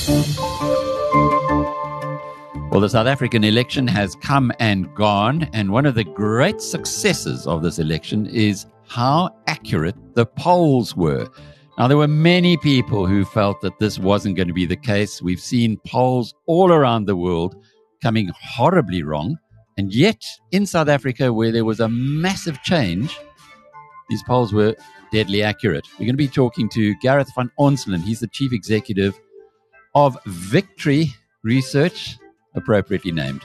Well, the South African election has come and gone, and one of the great successes of this election is how accurate the polls were. Now, there were many people who felt that this wasn't going to be the case. We've seen polls all around the world coming horribly wrong, and yet in South Africa, where there was a massive change, these polls were deadly accurate. We're going to be talking to Gareth van Onselen. He's the chief executive of Victory Research, appropriately named.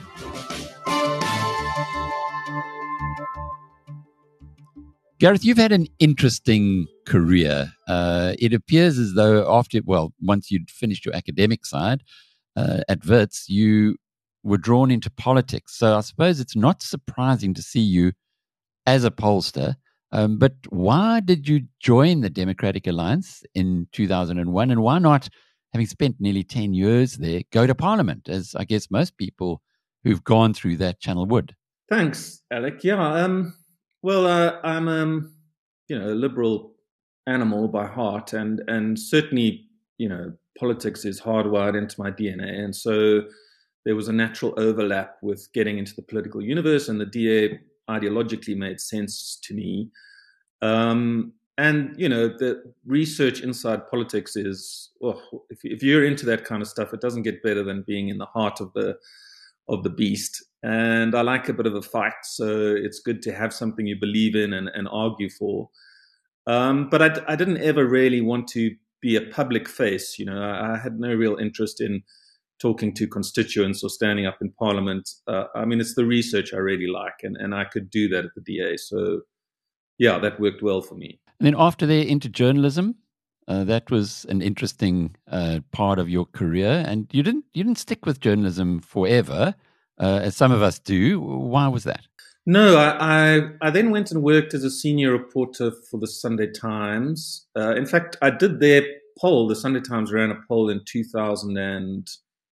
Gareth, you've had an interesting career. It appears as though once you'd finished your academic side at Wits, you were drawn into politics. So I suppose it's not surprising to see you as a pollster. But why did you join the Democratic Alliance in 2001, and why not, having spent nearly 10 years there, go to Parliament, as I guess most people who've gone through that channel would? Thanks, Alec. Yeah, I'm a liberal animal by heart, and certainly, politics is hardwired into my DNA, and so there was a natural overlap with getting into the political universe, and the DA ideologically made sense to me. And, the research inside politics is, if you're into that kind of stuff, it doesn't get better than being in the heart of the beast. And I like a bit of a fight, so it's good to have something you believe in and argue for. But I didn't ever really want to be a public face. I had no real interest in talking to constituents or standing up in Parliament. It's the research I really like, and I could do that at the DA. So, yeah, that worked well for me. And then after there, into journalism. That was an interesting part of your career, and you didn't stick with journalism forever, as some of us do. Why was that? No, I then went and worked as a senior reporter for the Sunday Times. In fact, I did their poll. The Sunday Times ran a poll in 2000 and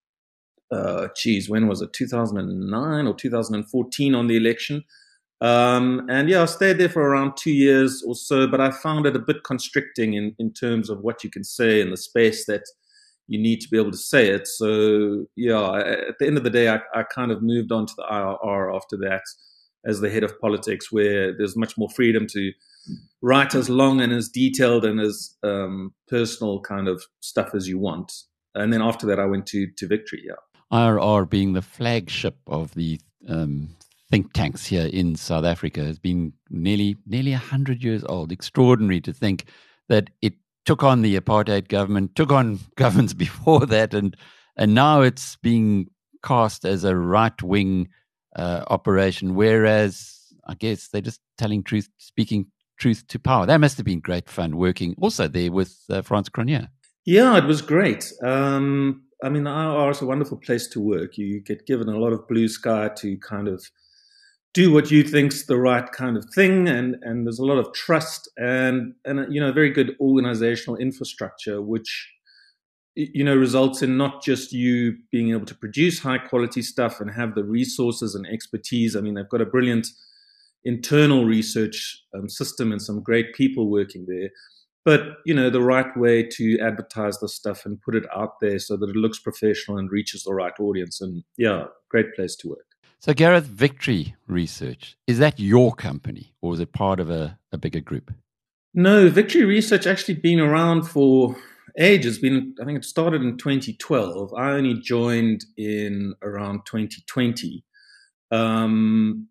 when was it? 2009 or 2014 on the election. I stayed there for around 2 years or so, but I found it a bit constricting in terms of what you can say and the space that you need to be able to say it. So, at the end of the day, I kind of moved on to the IRR after that as the head of politics, where there's much more freedom to write as long and as detailed and as personal kind of stuff as you want. And then after that, I went to Victory, IRR being the flagship of the think tanks here in South Africa, has been nearly 100 years old. Extraordinary to think that it took on the apartheid government, took on governments before that, and now it's being cast as a right-wing operation, whereas I guess they're just telling truth, speaking truth to power. That must have been great fun working also there with Frans Cronje. Yeah, it was great. The IRR is a wonderful place to work. You get given a lot of blue sky to kind of do what you think's the right kind of thing, and there's a lot of trust and a very good organizational infrastructure, which results in not just you being able to produce high quality stuff and have the resources and expertise. They've got a brilliant internal research system and some great people working there, but the right way to advertise the stuff and put it out there so that it looks professional and reaches the right audience. And great place to work. So, Gareth, Victory Research, is that your company or is it part of a bigger group? No, Victory Research actually been around for ages. I think it started in 2012. I only joined in around 2020. And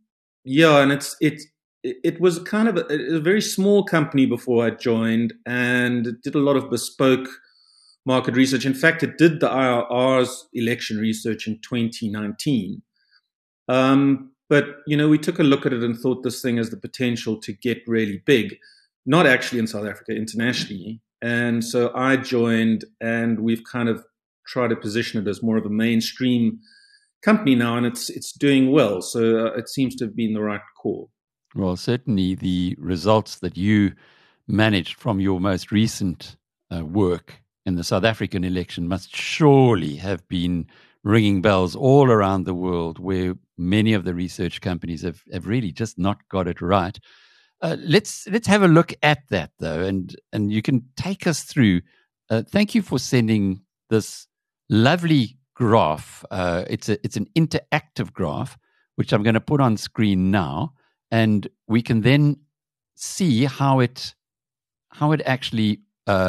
it was kind of a very small company before I joined, and it did a lot of bespoke market research. In fact, it did the IRR's election research in 2019. But we took a look at it and thought this thing has the potential to get really big, not actually in South Africa, internationally. And so I joined, and we've kind of tried to position it as more of a mainstream company now, and it's doing well. So it seems to have been the right call. Well, certainly the results that you managed from your most recent work in the South African election must surely have been ringing bells all around the world, where many of the research companies have really just not got it right. Let's have a look at that, though, and you can take us through. Thank you for sending this lovely graph. It's an interactive graph, which I'm going to put on screen now, and we can then see how it actually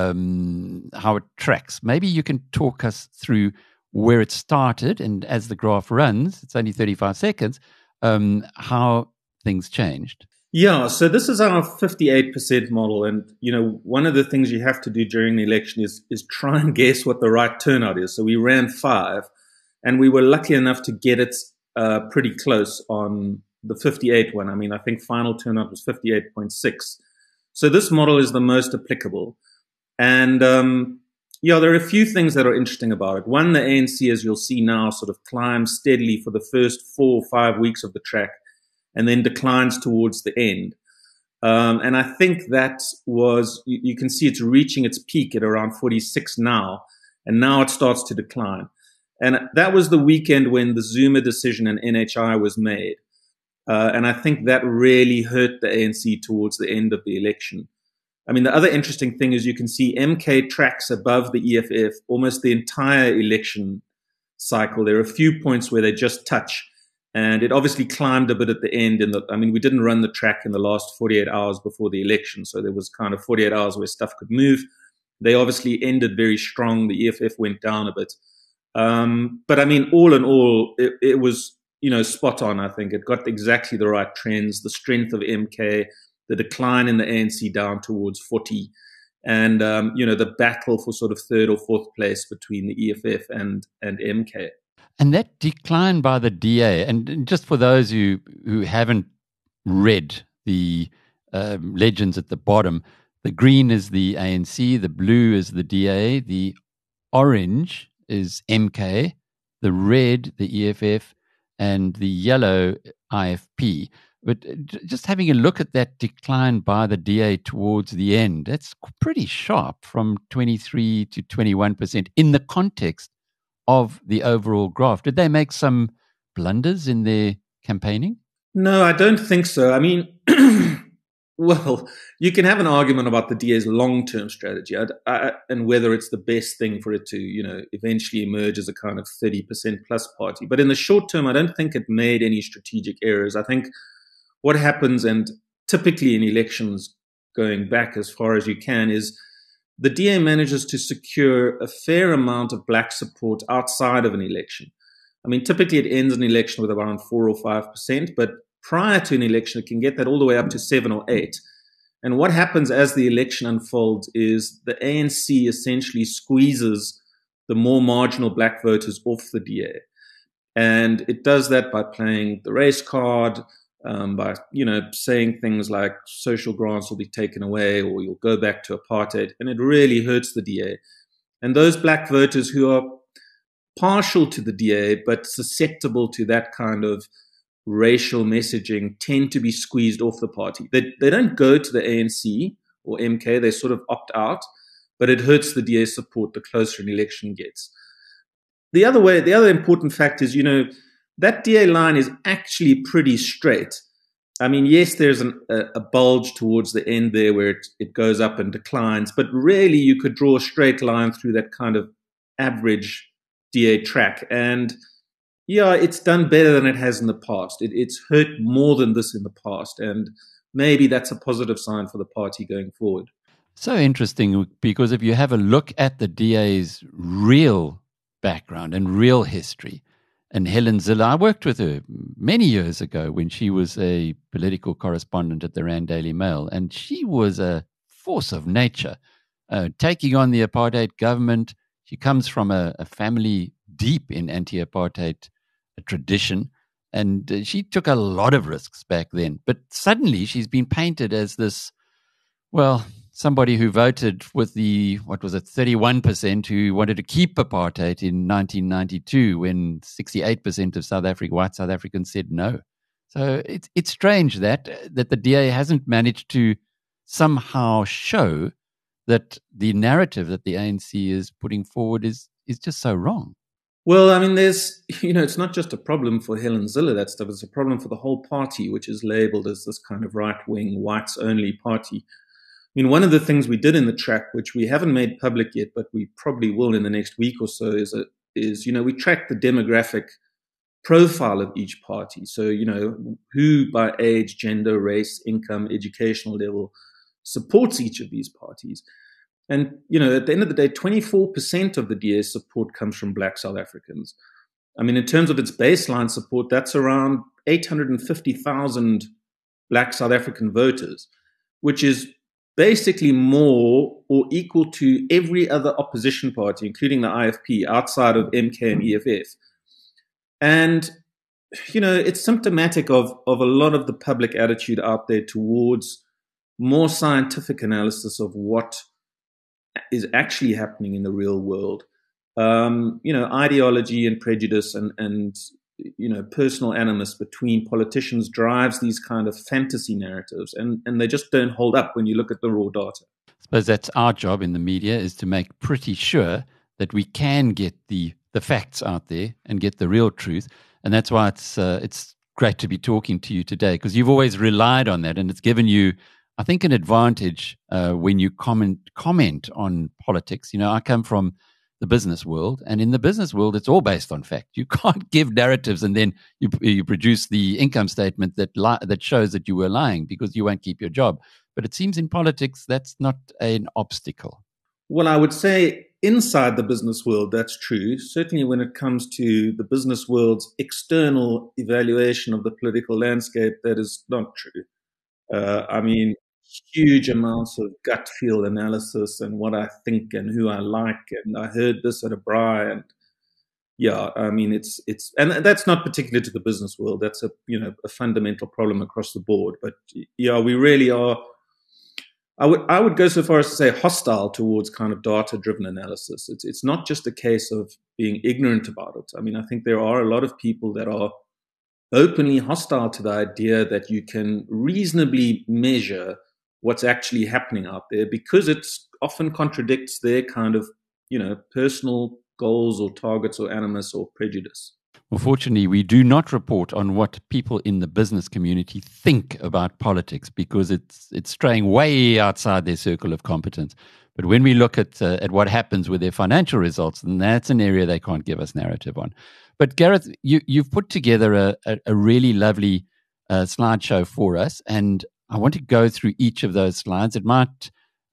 how it tracks. Maybe you can talk us through where it started, and as the graph runs, it's only 35 seconds, how things changed. Yeah, so this is our 58% model. And, one of the things you have to do during the election is try and guess what the right turnout is. So we ran 5, and we were lucky enough to get it pretty close on the 58 one. I mean, I think final turnout was 58.6. So this model is the most applicable. And, there are a few things that are interesting about it. One, the ANC, as you'll see now, sort of climbs steadily for the first 4 or 5 weeks of the track, and then declines towards the end. And I think that was, you can see it's reaching its peak at around 46 now, and now it starts to decline. And that was the weekend when the Zuma decision and NHI was made. And I think that really hurt the ANC towards the end of the election. I mean, the other interesting thing is you can see MK tracks above the EFF almost the entire election cycle. There are a few points where they just touch. And it obviously climbed a bit at the end. We didn't run the track in the last 48 hours before the election. So there was kind of 48 hours where stuff could move. They obviously ended very strong. The EFF went down a bit. But I mean, all in all, it was, spot on, I think. It got exactly the right trends, the strength of MK, the decline in the ANC down towards 40, and, the battle for sort of third or fourth place between the EFF and MK. And that decline by the DA, and just for those who haven't read the legends at the bottom, the green is the ANC, the blue is the DA, the orange is MK, the red, the EFF, and the yellow, IFP. But just having a look at that decline by the DA towards the end, that's pretty sharp, from 23 to 21% in the context of the overall graph. Did they make some blunders in their campaigning? No, I don't think so. I mean, well, you can have an argument about the DA's long-term strategy and whether it's the best thing for it to, eventually emerge as a kind of 30% plus party. But in the short term, I don't think it made any strategic errors. I think what happens, and typically in elections going back as far as you can, is the DA manages to secure a fair amount of black support outside of an election. I mean, typically it ends an election with around 4 or 5%, but prior to an election, it can get that all the way up to 7 or 8. And what happens as the election unfolds is the ANC essentially squeezes the more marginal black voters off the DA. And it does that by playing the race card, by saying things like social grants will be taken away or you'll go back to apartheid, and it really hurts the DA. And those black voters who are partial to the DA but susceptible to that kind of racial messaging tend to be squeezed off the party. They don't go to the ANC or MK, they sort of opt out, but it hurts the DA support the closer an election gets. The other important fact is, that DA line is actually pretty straight. I mean, yes, there's a bulge towards the end there where it goes up and declines, but really you could draw a straight line through that kind of average DA track. And yeah, it's done better than it has in the past. It's hurt more than this in the past. And maybe that's a positive sign for the party going forward. So interesting, because if you have a look at the DA's real background and real history, and Helen Zille, I worked with her many years ago when she was a political correspondent at the Rand Daily Mail, and she was a force of nature, taking on the apartheid government. She comes from a family deep in anti-apartheid tradition, and she took a lot of risks back then. But suddenly she's been painted as this, somebody who voted with 31% who wanted to keep apartheid in 1992 when 68% of white South Africans said no. So it's strange that the DA hasn't managed to somehow show that the narrative that the ANC is putting forward is just so wrong. Well, I mean, there's, it's not just a problem for Helen Zille, that stuff. It's a problem for the whole party, which is labeled as this kind of right-wing, whites-only party. I mean, one of the things we did in the track, which we haven't made public yet, but we probably will in the next week or so, is is, we track the demographic profile of each party. So, who by age, gender, race, income, educational level supports each of these parties. And, at the end of the day, 24% of the DS support comes from Black South Africans. I mean, in terms of its baseline support, that's around 850,000 Black South African voters, which is basically more or equal to every other opposition party, including the IFP, outside of MK and EFF. And, it's symptomatic of a lot of the public attitude out there towards more scientific analysis of what is actually happening in the real world. Ideology and prejudice and personal animus between politicians drives these kind of fantasy narratives, and they just don't hold up when you look at the raw data. I suppose that's our job in the media, is to make pretty sure that we can get the facts out there and get the real truth. And that's why it's great to be talking to you today, because you've always relied on that, and it's given you, I think, an advantage when you comment on politics. I come from the business world, and in the business world, it's all based on fact. You can't give narratives and then you produce the income statement that shows that you were lying, because you won't keep your job. But it seems in politics that's not an obstacle. Well, I would say inside the business world, that's true. Certainly when it comes to the business world's external evaluation of the political landscape, that is not true. Huge amounts of gut feel analysis and what I think and who I like, and I heard this at a braai, and it's and that's not particular to the business world. That's a fundamental problem across the board. But we really are. I would go so far as to say hostile towards kind of data-driven analysis. It's not just a case of being ignorant about it. I think there are a lot of people that are openly hostile to the idea that you can reasonably measure what's actually happening out there, because it often contradicts their kind of, personal goals or targets or animus or prejudice. Well, fortunately, we do not report on what people in the business community think about politics, because it's straying way outside their circle of competence. But when we look at what happens with their financial results, then that's an area they can't give us narrative on. But Gareth, you've put together a really lovely slideshow for us, and I want to go through each of those slides. We might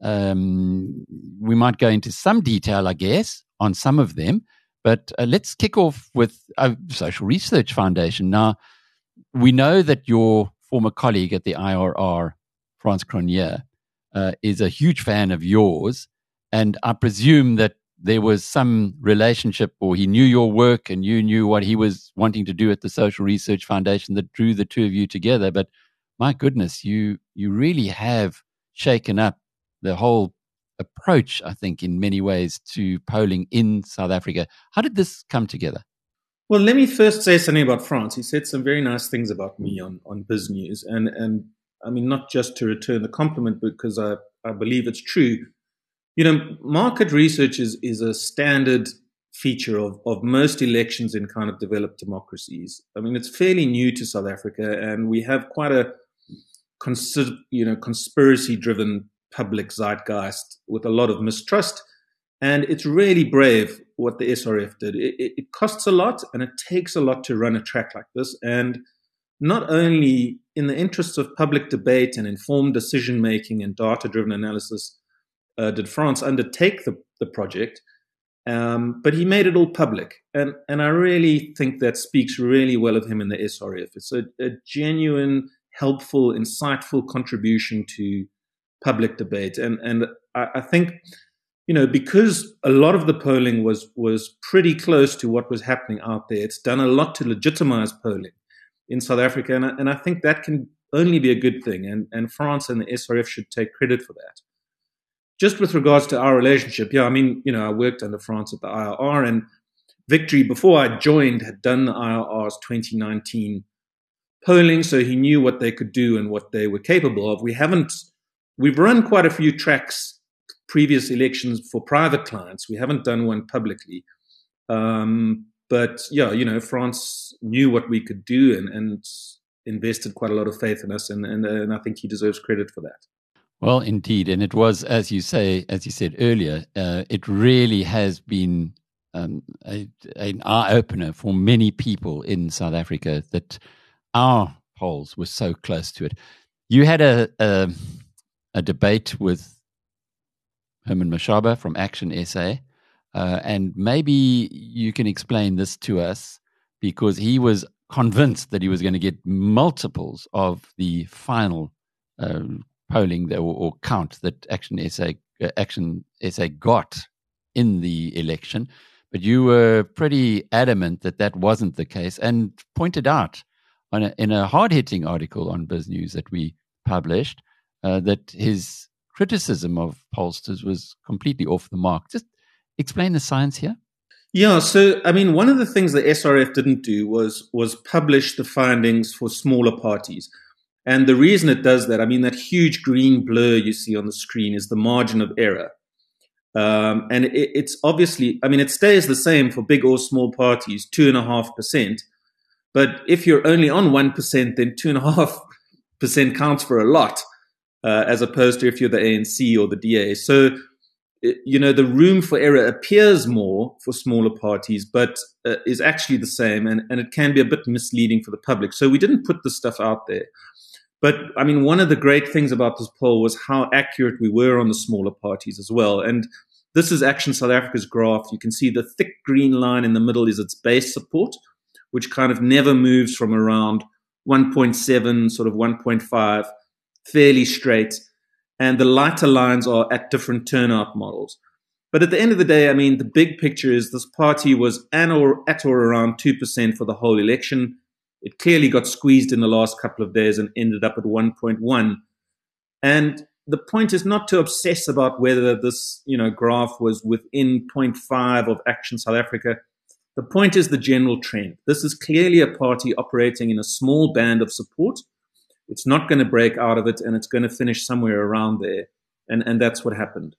go into some detail, I guess, on some of them. But let's kick off with Social Research Foundation. Now, we know that your former colleague at the IRR, Frans Cronje, is a huge fan of yours. And I presume that there was some relationship, or he knew your work and you knew what he was wanting to do at the Social Research Foundation, that drew the two of you together. But my goodness, you really have shaken up the whole approach, I think, in many ways, to polling in South Africa. How did this come together? Well, let me first say something about Frans. He said some very nice things about me on BizNews. And not just to return the compliment, because I believe it's true. Market research is a standard feature of most elections in kind of developed democracies. It's fairly new to South Africa, and we have quite a conspiracy-driven public zeitgeist with a lot of mistrust. And it's really brave what the SRF did. It costs a lot, and it takes a lot to run a track like this. And not only in the interests of public debate and informed decision-making and data-driven analysis did Frans undertake the project, but he made it all public. And I really think that speaks really well of him in the SRF. It's a genuine, helpful, insightful contribution to public debate. And I think, because a lot of the polling was pretty close to what was happening out there, it's done a lot to legitimize polling in South Africa. And I think that can only be a good thing. And Frans and the SRF should take credit for that. Just with regards to our relationship, I worked under Frans at the IRR, and Victory, before I joined, had done the IRR's 2019 polling, so he knew what they could do and what they were capable of. We've run quite a few tracks, previous elections, for private clients. We haven't done one publicly. But Frans knew what we could do and invested quite a lot of faith in us, and I think he deserves credit for that. Well, indeed. And it was, as you said earlier, it really has been an eye-opener for many people in South Africa that our polls were so close to it. You had a debate with Herman Mashaba from Action SA, and maybe you can explain this to us, because he was convinced that he was going to get multiples of the final polling or count that Action SA got in the election. But you were pretty adamant that that wasn't the case, and pointed out in a hard-hitting article on Biz News that we published that his criticism of pollsters was completely off the mark. Just explain the science here. Yeah, so I mean, one of the things the SRF didn't do was publish the findings for smaller parties. And the reason it does that, I mean, that huge green blur you see on the screen is the margin of error. And it's obviously, I mean, it stays the same for big or small parties, 2.5%. But if you're only on 1%, then 2.5% counts for a lot, as opposed to if you're the ANC or the DA. So, you know, the room for error appears more for smaller parties, but is actually the same. And it can be a bit misleading for the public. So we didn't put this stuff out there. But, I mean, one of the great things about this poll was how accurate we were on the smaller parties as well. And this is Action South Africa's graph. You can see the thick green line in the middle is its base support, which kind of never moves from around 1.7, sort of 1.5, fairly straight. And the lighter lines are at different turnout models. But at the end of the day, I mean, the big picture is this party was at or around 2% for the whole election. It clearly got squeezed in the last couple of days and ended up at 1.1. And the point is not to obsess about whether this, you know, graph was within 0.5 of Action South Africa. The point is the general trend. This is clearly a party operating in a small band of support. It's not going to break out of it, and it's going to finish somewhere around there. And that's what happened.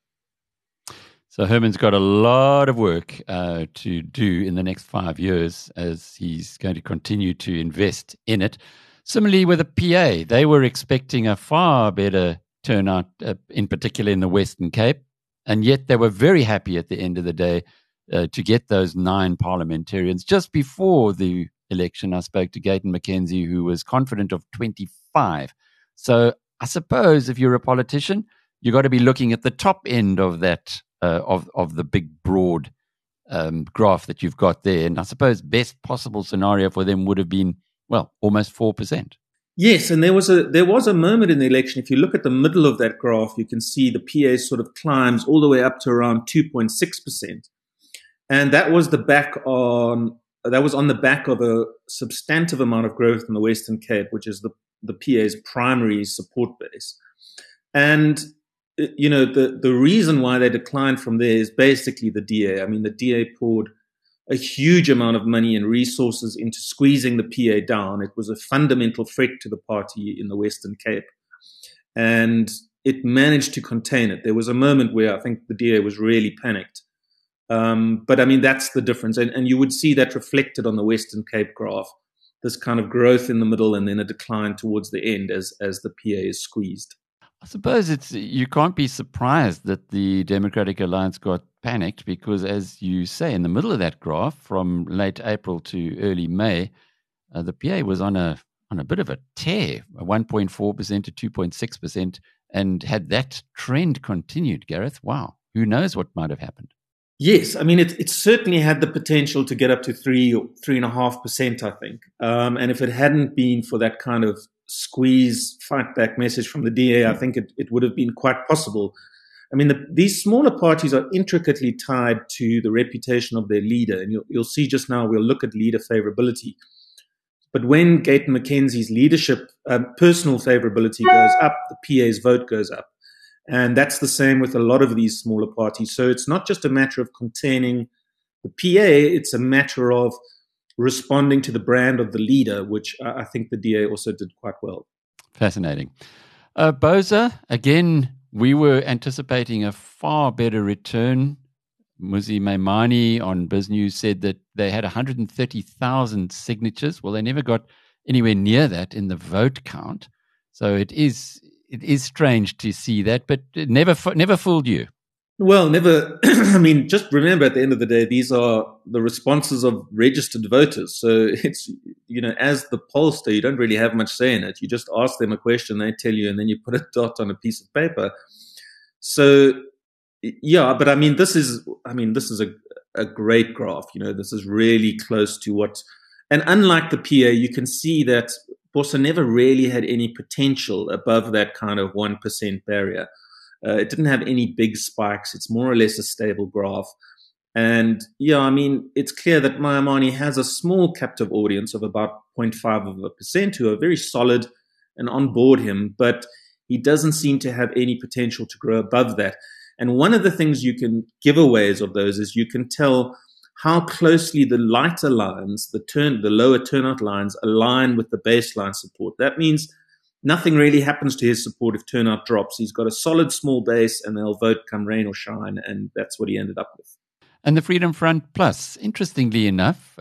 So Herman's got a lot of work to do in the next 5 years, as he's going to continue to invest in it. Similarly with the PA, they were expecting a far better turnout, in particular in the Western Cape, and yet they were very happy at the end of the day to get those 9 parliamentarians. Just before the election, I spoke to Gayton McKenzie, who was confident of 25. So I suppose if you're a politician, you've got to be looking at the top end of that, of the big, broad graph that you've got there. And I suppose best possible scenario for them would have been, well, almost 4%. Yes, and there was a moment in the election. If you look at the middle of that graph, you can see the PA sort of climbs all the way up to around 2.6%. And that was on the back of a substantive amount of growth in the Western Cape, which is the PA's primary support base. And, you know, the reason why they declined from there is basically the DA. I mean, the DA poured a huge amount of money and resources into squeezing the PA down. It was a fundamental threat to the party in the Western Cape. And it managed to contain it. There was a moment where I think the DA was really panicked. But I mean, that's the difference. And you would see that reflected on the Western Cape graph, this kind of growth in the middle and then a decline towards the end as the PA is squeezed. I suppose you can't be surprised that the Democratic Alliance got panicked, because, as you say, in the middle of that graph, from late April to early May, the PA was on a bit of a tear, 1.4% to 2.6%, and had that trend continued, Gareth, wow, who knows what might have happened. Yes, I mean, it certainly had the potential to get up to 3 or 3.5%, I think. And if it hadn't been for that kind of squeeze, fight back message from the DA, I think it would have been quite possible. I mean, these smaller parties are intricately tied to the reputation of their leader. And you'll see just now, we'll look at leader favorability. But when Gayton McKenzie's leadership, personal favorability goes up, the PA's vote goes up. And that's the same with a lot of these smaller parties. So it's not just a matter of containing the PA, it's a matter of responding to the brand of the leader, which I think the DA also did quite well. Fascinating. Boza, again, we were anticipating a far better return. Muzi Maimane on Biz News said that they had 130,000 signatures. Well, they never got anywhere near that in the vote count. So it is strange to see that, but it never fooled you. Well, never. I mean, just remember at the end of the day, these are the responses of registered voters. So it's, as the pollster, you don't really have much say in it. You just ask them a question, they tell you, and then you put a dot on a piece of paper. So, yeah, but this is a great graph. This is really close to what, and unlike the PA, you can see that Bossa never really had any potential above that kind of 1% barrier. It didn't have any big spikes. It's more or less a stable graph. And it's clear that Moyamani has a small captive audience of about 0.5% who are very solid and on board him, but he doesn't seem to have any potential to grow above that. And one of the things you can giveaways of those is you can tell how closely the lighter lines, the lower turnout lines, align with the baseline support. That means nothing really happens to his support if turnout drops. He's got a solid small base, and they'll vote come rain or shine, and that's what he ended up with. And the Freedom Front Plus, interestingly enough,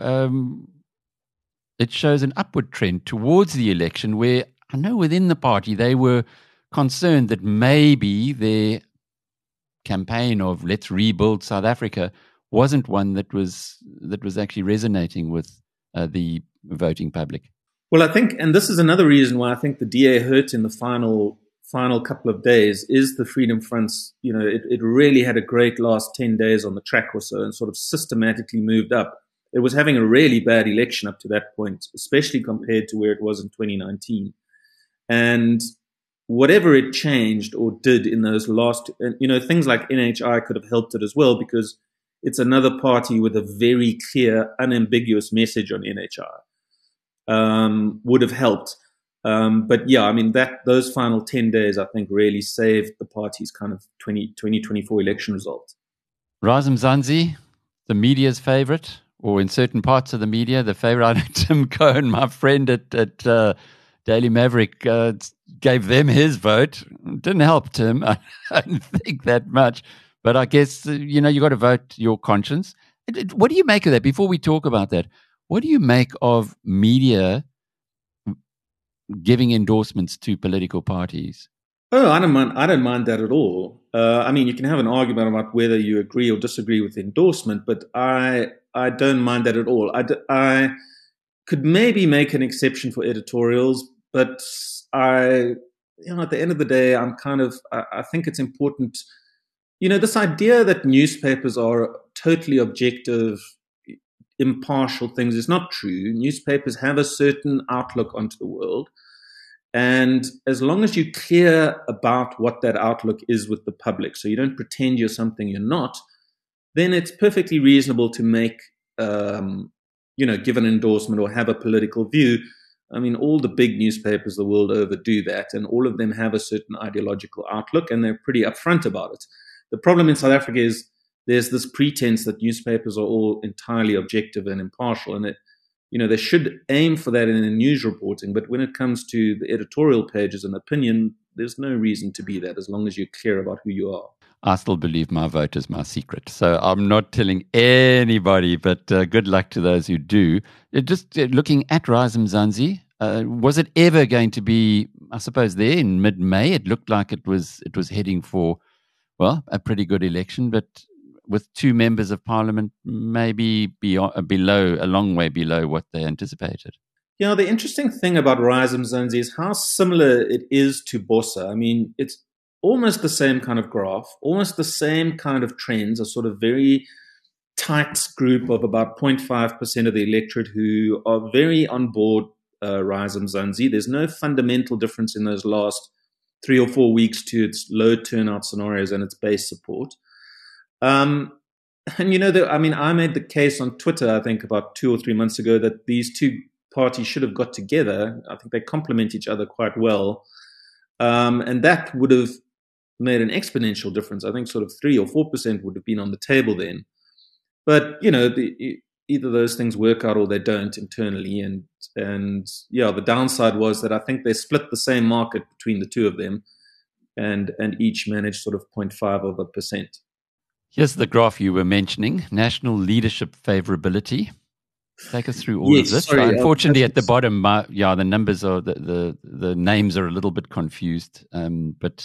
it shows an upward trend towards the election, where I know within the party they were concerned that maybe their campaign of let's rebuild South Africa wasn't one that was actually resonating with the voting public. Well, I think, and this is another reason why I think the DA hurt in the final couple of days, is the Freedom Front's, it really had a great last 10 days on the track or so and sort of systematically moved up. It was having a really bad election up to that point, especially compared to where it was in 2019. And whatever it changed or did in those last, things like NHI could have helped it as well, because it's another party with a very clear, unambiguous message on NHI. Would have helped. But yeah, those final 10 days, I think, really saved the party's kind of 2024 election result. Razim Mzansi, the media's favorite, or in certain parts of the media, the favorite. I know Tim Cohen, my friend at Daily Maverick, gave them his vote. Didn't help Tim, I don't think that much. But I guess, you got to vote your conscience. What do you make of that? Before we talk about that, what do you make of media giving endorsements to political parties? Oh, I don't mind that at all. You can have an argument about whether you agree or disagree with the endorsement, but I don't mind that at all. I could maybe make an exception for editorials, but at the end of the day, I think it's important. This idea that newspapers are totally objective, impartial things is not true. Newspapers have a certain outlook onto the world. And as long as you're clear about what that outlook is with the public, so you don't pretend you're something you're not, then it's perfectly reasonable to make, give an endorsement or have a political view. All the big newspapers the world over do that, and all of them have a certain ideological outlook, and they're pretty upfront about it. The problem in South Africa is there's this pretense that newspapers are all entirely objective and impartial, and they should aim for that in the news reporting. But when it comes to the editorial pages and opinion, there's no reason to be that, as long as you're clear about who you are. I still believe my vote is my secret, so I'm not telling anybody, but good luck to those who do. Just looking at Razim Mzansi, was it ever going to be, I suppose there in mid-May, it looked like it was heading for, well, a pretty good election, but with two members of parliament maybe below, a long way below what they anticipated. The interesting thing about Razim Mzansi is how similar it is to Bossa. It's almost the same kind of graph, almost the same kind of trends, a sort of very tight group of about 0.5% of the electorate who are very on board Razim Mzansi. There's no fundamental difference in those last 3 or 4 weeks to its low turnout scenarios and its base support. I made the case on Twitter, I think about 2 or 3 months ago, that these two parties should have got together. I think they complement each other quite well. And that would have made an exponential difference. I think sort of 3 or 4% would have been on the table then. But, either those things work out or they don't internally. And the downside was that I think they split the same market between the two of them and each managed sort of 0.5%. Here's the graph you were mentioning, national leadership favorability. Take us through all of this. Sorry, unfortunately, at the bottom, the numbers are, the names are a little bit confused. But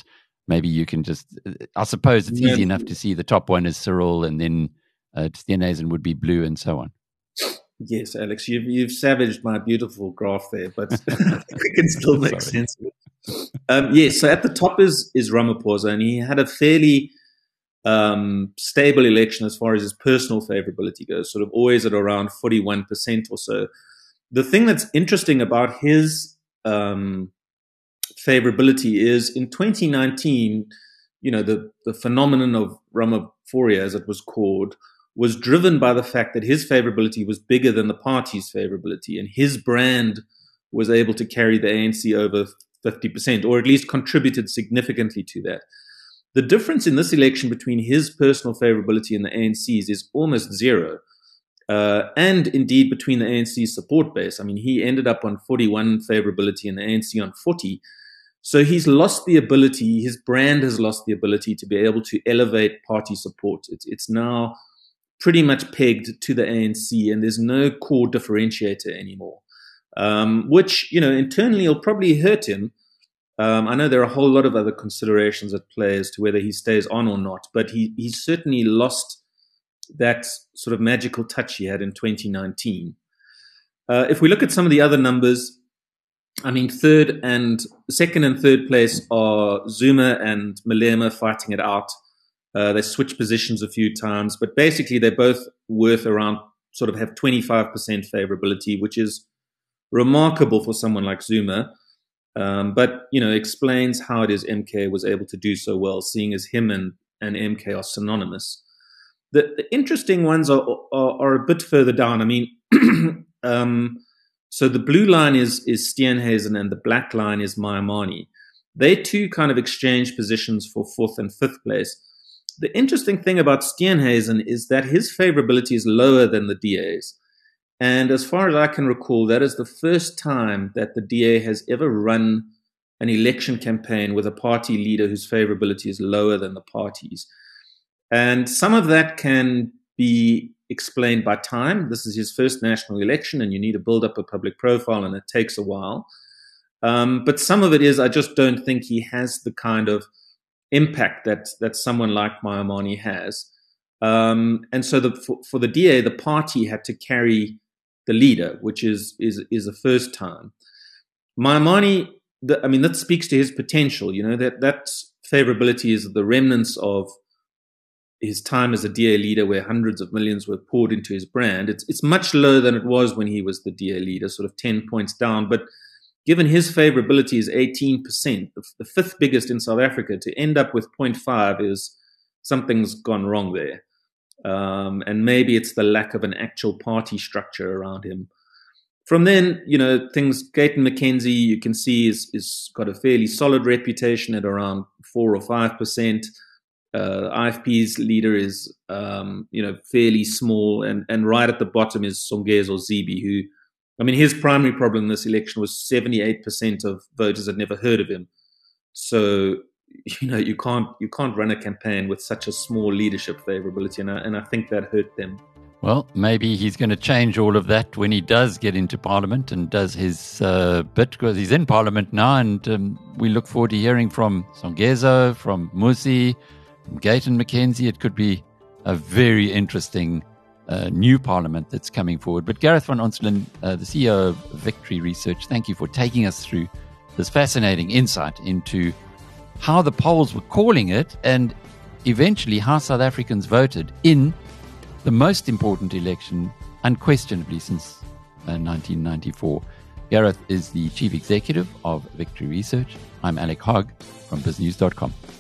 maybe you can just, I suppose it's easy enough to see the top one is Cyril, and then Steenhuisen would be blue, and so on. Yes, Alex, you've savaged my beautiful graph there, but I think we can still make sense of it. Yes, so at the top is Ramaphosa, and he had a fairly stable election as far as his personal favorability goes, sort of always at around 41% or so. The thing that's interesting about his favorability is in 2019, the phenomenon of Ramaphoria, as it was called, was driven by the fact that his favorability was bigger than the party's favorability, and his brand was able to carry the ANC over 50%, or at least contributed significantly to that. The difference in this election between his personal favorability and the ANC's is almost zero. And indeed between the ANC's support base. I mean, he ended up on 41 favorability and the ANC on 40. So he's lost the ability, his brand has lost the ability to be able to elevate party support. It's now pretty much pegged to the ANC, and there's no core differentiator anymore, which, internally will probably hurt him. I know there are a whole lot of other considerations at play as to whether he stays on or not, but he's certainly lost that sort of magical touch he had in 2019. If we look at some of the other numbers, I mean, second and third place are Zuma and Malema fighting it out. They switched positions a few times, but basically they're both worth around, sort of have 25% favorability, which is remarkable for someone like Zuma. But, explains how it is MK was able to do so well, seeing as him and MK are synonymous. The interesting ones are a bit further down. I mean, so the blue line is Steenhuisen and the black line is Maimane. They too kind of exchange positions for fourth and fifth place. The interesting thing about Steenhuisen is that his favorability is lower than the DA's. And as far as I can recall, that is the first time that the DA has ever run an election campaign with a party leader whose favorability is lower than the party's. And some of that can be explained by time. This is his first national election, and you need to build up a public profile, and it takes a while. But some of it is, I just don't think he has the kind of impact that someone like Maimane has. And so for the DA, the party had to carry the leader, which is a first time. Maimane, that speaks to his potential. That favorability is the remnants of his time as a DA leader, where hundreds of millions were poured into his brand. It's much lower than it was when he was the DA leader, sort of 10 points down. But given his favorability is 18%, the fifth biggest in South Africa, to end up with 0.5 is something's gone wrong there. And maybe it's the lack of an actual party structure around him. From then, Gayton McKenzie, you can see, is got a fairly solid reputation at around 4 or 5%. IFP's leader is, fairly small, and right at the bottom is Songezo Zibi, who, his primary problem in this election was 78% of voters had never heard of him. So, you can't run a campaign with such a small leadership favorability, and I think that hurt them. Well, maybe he's going to change all of that when he does get into Parliament and does his bit, because he's in Parliament now, and we look forward to hearing from Songezo, from Musi, from Gayton McKenzie. It could be a very interesting new Parliament that's coming forward. But Gareth van Onselen, the CEO of Victory Research, thank you for taking us through this fascinating insight into how the polls were calling it and eventually how South Africans voted in the most important election, unquestionably, since 1994. Gareth is the Chief Executive of Victory Research. I'm Alec Hogg from BizNews.com.